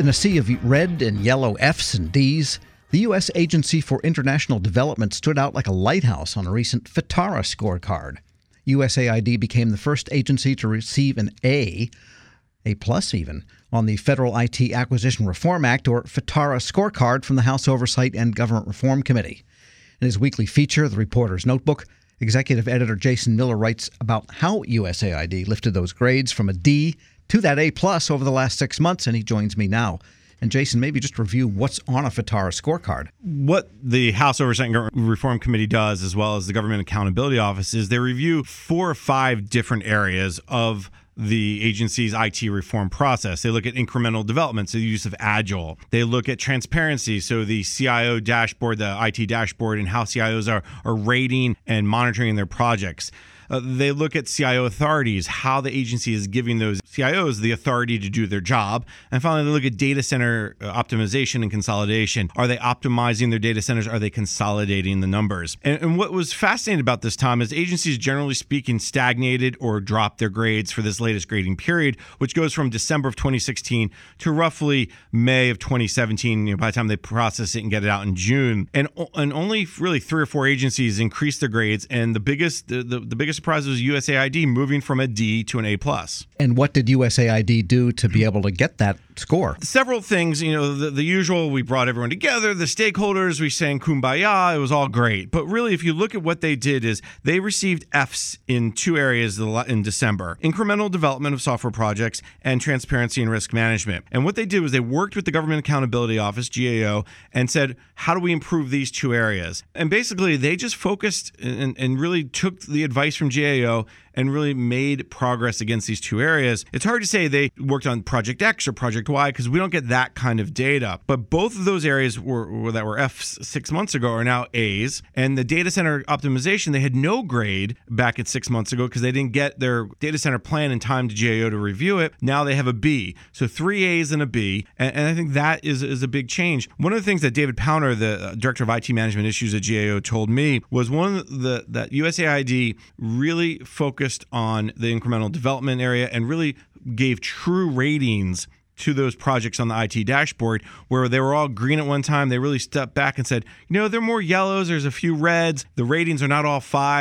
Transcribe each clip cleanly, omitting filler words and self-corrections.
In a sea of red and yellow Fs and Ds, the U.S. Agency for International Development stood out like a lighthouse on a recent FITARA scorecard. USAID became the first agency to receive an A plus even, on the Federal IT Acquisition Reform Act, or FITARA scorecard, from the House Oversight and Government Reform Committee. In his weekly feature, The Reporter's Notebook, executive editor Jason Miller writes about how USAID lifted those grades from a D to that A plus over the last 6 months, and he joins me now. And Jason, maybe just review what's on a FITARA scorecard. What the House Oversight and Government Reform Committee does, as well as the Government Accountability Office, is they review 4 or 5 different areas of the agency's IT reform process. They look at incremental development, so the use of Agile. They look at transparency, so the CIO dashboard, the IT dashboard, and how CIOs are rating and monitoring their projects. They look at CIO authorities, how the agency is giving those CIOs the authority to do their job. And finally, they look at data center optimization and consolidation. Are they optimizing their data centers? Are they consolidating the numbers? And what was fascinating about this, Tom, is agencies, generally speaking, stagnated or dropped their grades for this latest grading period, which goes from December of 2016 to roughly May of 2017, by the time they process it and get it out in June. And only really 3 or 4 agencies increased their grades. And the biggest surprise was USAID moving from a D to an A plus. And what did USAID do to be able to get that score? Several things. The usual, we brought everyone together, the stakeholders, we sang Kumbaya, it was all great. But really, if you look at what they did, is they received Fs in 2 areas in December: incremental development of software projects and transparency and risk management. And what they did was they worked with the Government Accountability Office, GAO, and said, how do we improve these 2 areas? And basically, they just focused and really took the advice from GAO and really made progress against these 2 areas. It's hard to say they worked on Project X or Project Y because we don't get that kind of data. But both of those areas that were Fs 6 months ago are now As. And the data center optimization, they had no grade back at 6 months ago because they didn't get their data center plan in time to GAO to review it. Now they have a B. So 3 As and a B. And I think that is a big change. One of the things that David Powner, the Director of IT Management Issues at GAO, told me was that USAID really focused on the incremental development area and really gave true ratings to those projects on the IT dashboard, where they were all green at one time. They really stepped back and said, there are more yellows, there's a few reds. The ratings are not all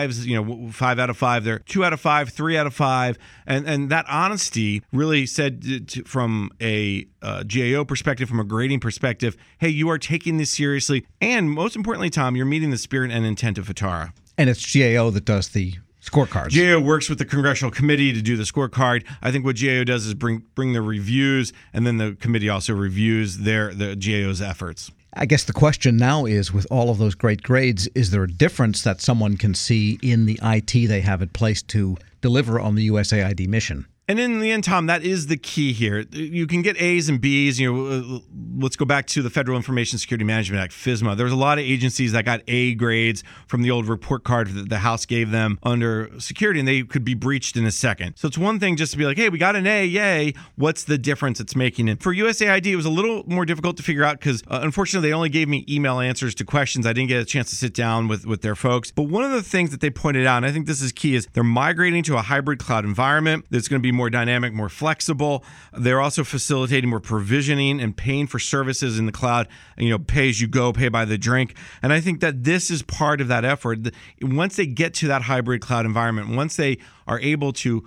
5s, 5 out of 5. They're 2 out of 5, 3 out of 5. And that honesty really said from a GAO perspective, from a grading perspective, hey, you are taking this seriously. And most importantly, Tom, you're meeting the spirit and intent of FITARA. And it's GAO that does the scorecards. GAO works with the Congressional Committee to do the scorecard. I think what GAO does is bring the reviews, and then the committee also reviews the GAO's efforts. I guess the question now is, with all of those great grades, is there a difference that someone can see in the IT they have in place to deliver on the USAID mission? And in the end, Tom, that is the key here. You can get A's and B's. Let's go back to the Federal Information Security Management Act, FISMA. There was a lot of agencies that got A grades from the old report card that the House gave them under security, and they could be breached in a second. So it's one thing just to be like, hey, we got an A, yay. What's the difference it's making? And for USAID, it was a little more difficult to figure out because, unfortunately, they only gave me email answers to questions. I didn't get a chance to sit down with their folks. But one of the things that they pointed out, and I think this is key, is they're migrating to a hybrid cloud environment that's going to be more dynamic, more flexible. They're also facilitating more provisioning and paying for services in the cloud, pay as you go, pay by the drink. And I think that this is part of that effort. Once they get to that hybrid cloud environment, once they are able to,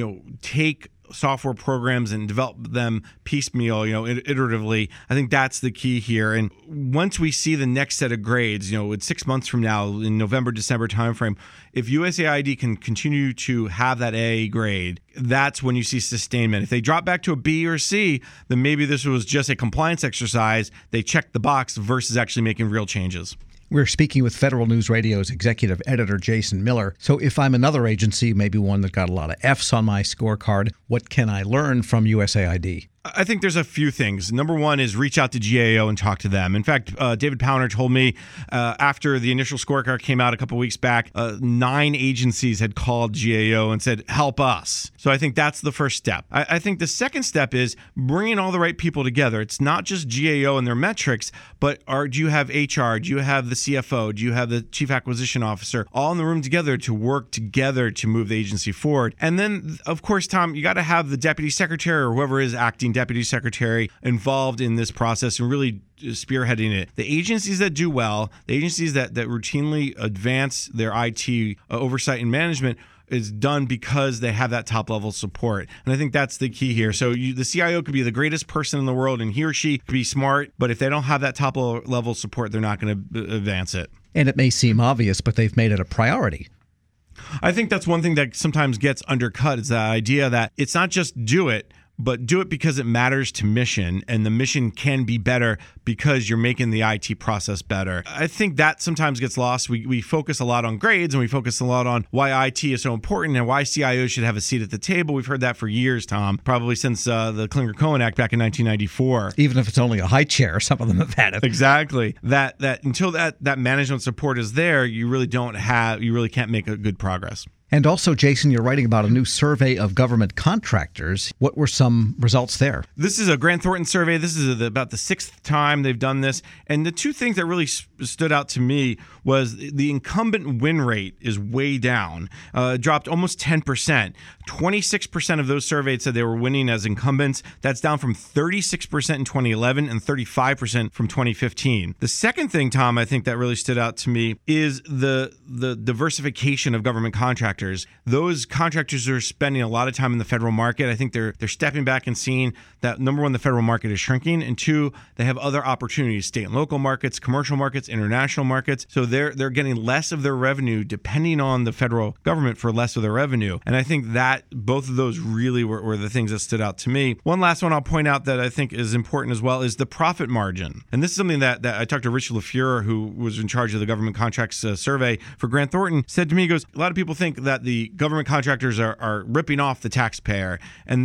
take software programs and develop them piecemeal, iteratively, I think that's the key here. And once we see the next set of grades, it's 6 months from now, in November, December timeframe, if USAID can continue to have that A grade, that's when you see sustainment. If they drop back to a B or C, then maybe this was just a compliance exercise. They checked the box versus actually making real changes. We're speaking with Federal News Radio's executive editor, Jason Miller. So if I'm another agency, maybe one that got a lot of Fs on my scorecard, what can I learn from USAID? I think there's a few things. Number one is reach out to GAO and talk to them. In fact, David Powner told me after the initial scorecard came out a couple weeks back, 9 agencies had called GAO and said, help us. So I think that's the first step. I think the second step is bringing all the right people together. It's not just GAO and their metrics, but do you have HR? Do you have the CFO? Do you have the Chief Acquisition Officer? All in the room together to work together to move the agency forward. And then, of course, Tom, you got to have the Deputy Secretary or whoever is acting acting deputy secretary involved in this process and really spearheading it. The agencies that do well, the agencies that routinely advance their IT oversight and management is done because they have that top level support. And I think that's the key here. So the CIO could be the greatest person in the world and he or she could be smart, but if they don't have that top level support, they're not going to advance it. And it may seem obvious, but they've made it a priority. I think that's one thing that sometimes gets undercut is the idea that it's not just do it, but do it because it matters to mission, and the mission can be better because you're making the IT process better. I think that sometimes gets lost. We focus a lot on grades and we focus a lot on why IT is so important and why CIOs should have a seat at the table. We've heard that for years, Tom, probably since the Clinger-Cohen Act back in 1994. Even if it's only a high chair, some of them have had it. Exactly. That until that management support is there, you really can't make a good progress. And also, Jason, you're writing about a new survey of government contractors. What were some results there? This is a Grant Thornton survey. This is about the 6th time they've done this. And the two things that really stood out to me was the incumbent win rate is way down, dropped almost 10%. 26% of those surveyed said they were winning as incumbents. That's down from 36% in 2011 and 35% from 2015. The second thing, Tom, I think that really stood out to me is the diversification of government contractors. Those contractors are spending a lot of time in the federal market. I think they're stepping back and seeing that, number one, the federal market is shrinking, and two, they have other opportunities, state and local markets, commercial markets, international markets. So they're getting less of their revenue depending on the federal government for less of their revenue. And I think that both of those really were the things that stood out to me. One last one I'll point out that I think is important as well is the profit margin. And this is something that I talked to Richard LaFleur, who was in charge of the government contracts survey for Grant Thornton, said to me, he goes, a lot of people think that the government contractors are ripping off the taxpayer.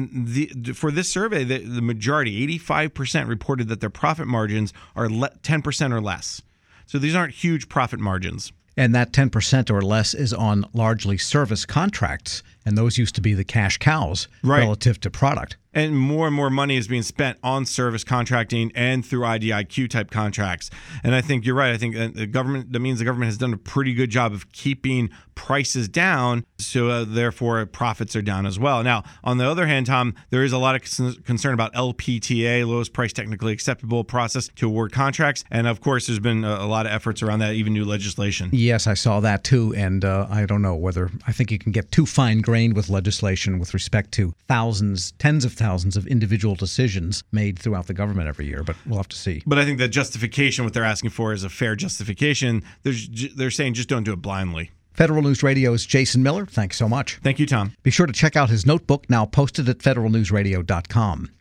And for this survey, the majority, 85%, reported that their profit margins are 10% or less. So these aren't huge profit margins. And that 10% or less is on largely service contracts, and those used to be the cash cows relative to product. And more money is being spent on service contracting and through IDIQ type contracts. And I think you're right. I think that means the government has done a pretty good job of keeping prices down. So therefore, profits are down as well. Now, on the other hand, Tom, there is a lot of concern about LPTA, lowest price technically acceptable process to award contracts. And of course, there's been a lot of efforts around that, even new legislation. Yes, I saw that too. And I don't know whether I think you can get too fine-grained with legislation with respect to tens of thousands of individual decisions made throughout the government every year, but we'll have to see. But I think the justification, what they're asking for is a fair justification. They're saying just don't do it blindly. Federal News Radio's Jason Miller, thanks so much. Thank you, Tom. Be sure to check out his notebook, now posted at federalnewsradio.com.